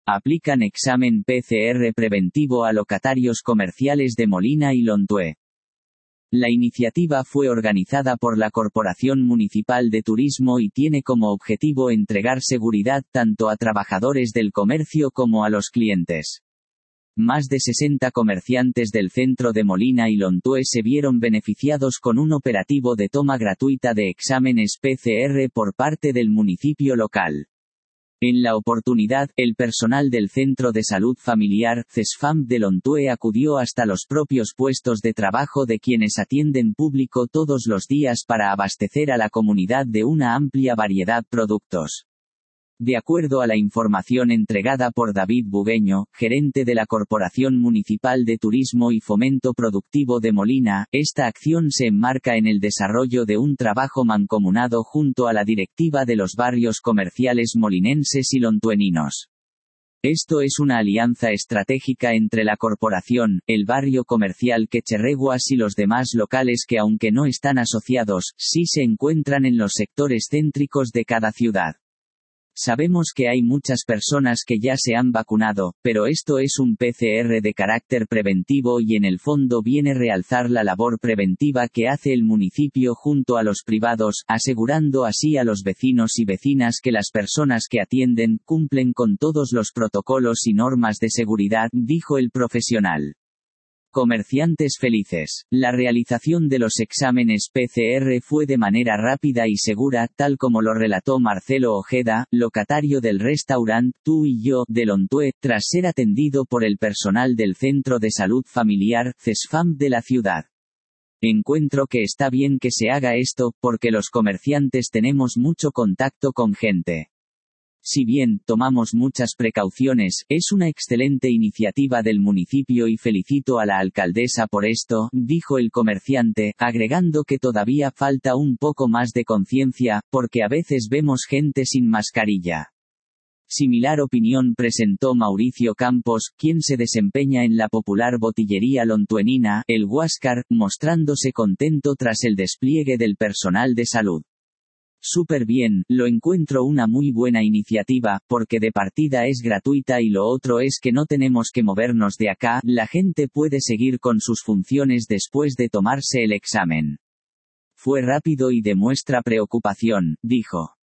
Aplican examen PCR preventivo a locatarios comerciales de Molina y Lontué. La iniciativa fue organizada por la Corporación Municipal de Turismo y tiene como objetivo entregar seguridad tanto a trabajadores del comercio como a los clientes. Más de 60 comerciantes del centro de Molina y Lontué se vieron beneficiados con un operativo de toma gratuita de exámenes PCR por parte del municipio local. En la oportunidad, el personal del Centro de Salud Familiar, CESFAM de Lontué acudió hasta los propios puestos de trabajo de quienes atienden público todos los días para abastecer a la comunidad de una amplia variedad de productos. De acuerdo a la información entregada por David Bugueño, gerente de la Corporación Municipal de Turismo y Fomento Productivo de Molina, esta acción se enmarca en el desarrollo de un trabajo mancomunado junto a la directiva de los barrios comerciales molinenses y lontueninos. Esto es una alianza estratégica entre la corporación, el barrio comercial Quecherreguas y los demás locales que aunque no están asociados, sí se encuentran en los sectores céntricos de cada ciudad. Sabemos que hay muchas personas que ya se han vacunado, pero esto es un PCR de carácter preventivo y en el fondo viene a realzar la labor preventiva que hace el municipio junto a los privados, asegurando así a los vecinos y vecinas que las personas que atienden cumplen con todos los protocolos y normas de seguridad, dijo el profesional. Comerciantes felices. La realización de los exámenes PCR fue de manera rápida y segura, tal como lo relató Marcelo Ojeda, locatario del restaurante Tú y Yo de Lontué, tras ser atendido por el personal del Centro de Salud Familiar, CESFAM de la ciudad. Encuentro que está bien que se haga esto, porque los comerciantes tenemos mucho contacto con gente. Si bien tomamos muchas precauciones, es una excelente iniciativa del municipio y felicito a la alcaldesa por esto, dijo el comerciante, agregando que todavía falta un poco más de conciencia, porque a veces vemos gente sin mascarilla. Similar opinión presentó Mauricio Campos, quien se desempeña en la popular botillería lontuenina, El Huáscar, mostrándose contento tras el despliegue del personal de salud. Súper bien, lo encuentro una muy buena iniciativa, porque de partida es gratuita y lo otro es que no tenemos que movernos de acá, la gente puede seguir con sus funciones después de tomarse el examen. Fue rápido y demuestra preocupación, dijo.